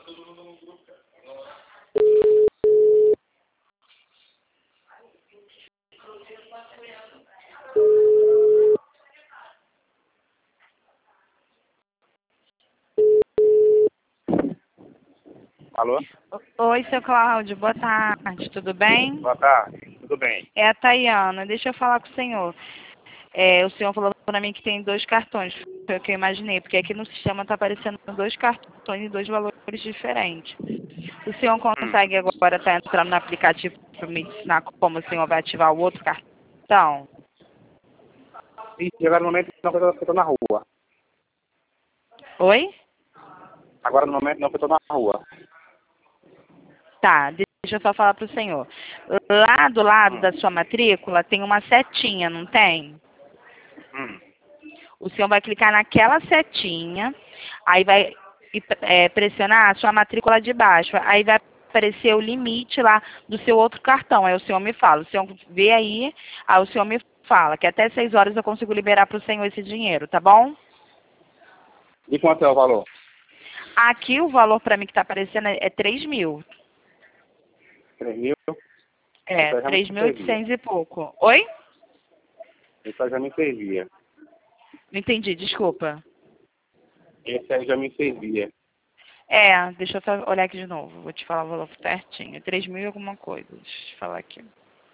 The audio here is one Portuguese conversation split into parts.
Alô? Oi, seu Cláudio, boa tarde, tudo bem? Boa tarde, tudo bem? É a Tayana, deixa eu falar com o senhor. O senhor falou para mim que tem 2 cartões, foi o que eu imaginei, porque aqui no sistema está aparecendo 2 cartões e 2 valores diferentes. O senhor consegue agora estar entrando no aplicativo para me ensinar como o senhor vai ativar o outro cartão? E agora no momento não, porque eu estou na rua. Oi? Agora no momento não, porque eu estou na rua. Tá, deixa eu só falar para o senhor. Lá do lado da sua matrícula tem uma setinha, não tem? O senhor vai clicar naquela setinha, aí vai pressionar a sua matrícula de baixo. Aí vai aparecer o limite lá do seu outro cartão. Aí o senhor me fala. O senhor vê aí o senhor me fala que até 6 horas eu consigo liberar para o senhor esse dinheiro, tá bom? E quanto é o valor? Aqui o valor para mim que está aparecendo é 3.000. 3.000? É, Então já me 3.800 e pouco. Oi? Esse já me servia. Não entendi, desculpa. Esse aí já me servia. Deixa eu só olhar aqui de novo. Vou te falar o valor certinho. 3.000 e alguma coisa. Deixa eu falar aqui.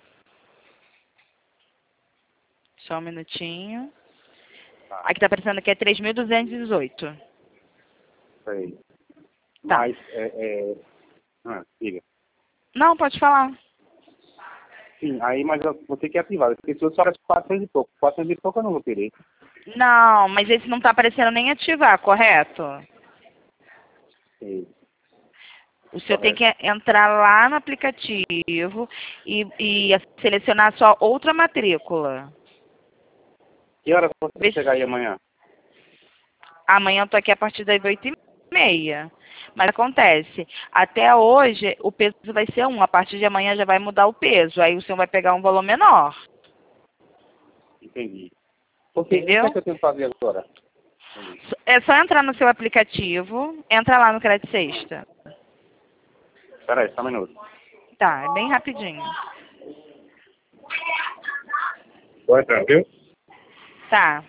Só um minutinho. Tá. Aqui tá aparecendo que é 3.218. Sei. Tá. Mas, siga. Não, pode falar. Sim, aí, mas eu vou ter que ativar. Porque se eu só 400 e pouco. 400 e pouco eu não vou querer. Não, mas esse não tá aparecendo nem ativar, correto? Sei. O senhor tem que entrar lá no aplicativo e selecionar a sua outra matrícula. Que hora você vai chegar aí amanhã? Amanhã eu tô aqui a partir das 8h30. Mas acontece, até hoje o peso vai ser 1. A partir de amanhã já vai mudar o peso. Aí o senhor vai pegar um valor menor. Entendi. Porque Entendeu? o que é que eu tenho que fazer agora? É só entrar no seu aplicativo, entra lá no Crédito Sexta. Espera aí, só um minuto. Tá, é bem rapidinho. Vou entrar, viu? Tá.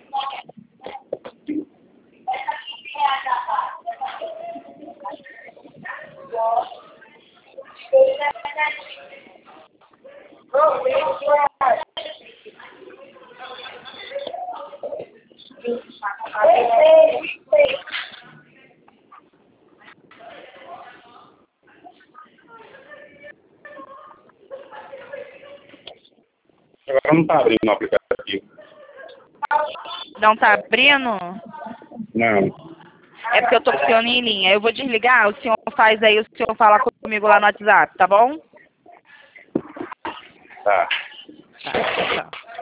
Agora não está abrindo o aplicativo. Não tá abrindo? Não. É porque eu tô com o senhor em linha. Eu vou desligar, o senhor faz aí, o senhor fala comigo lá no WhatsApp, tá bom? Tá. Tá, tchau.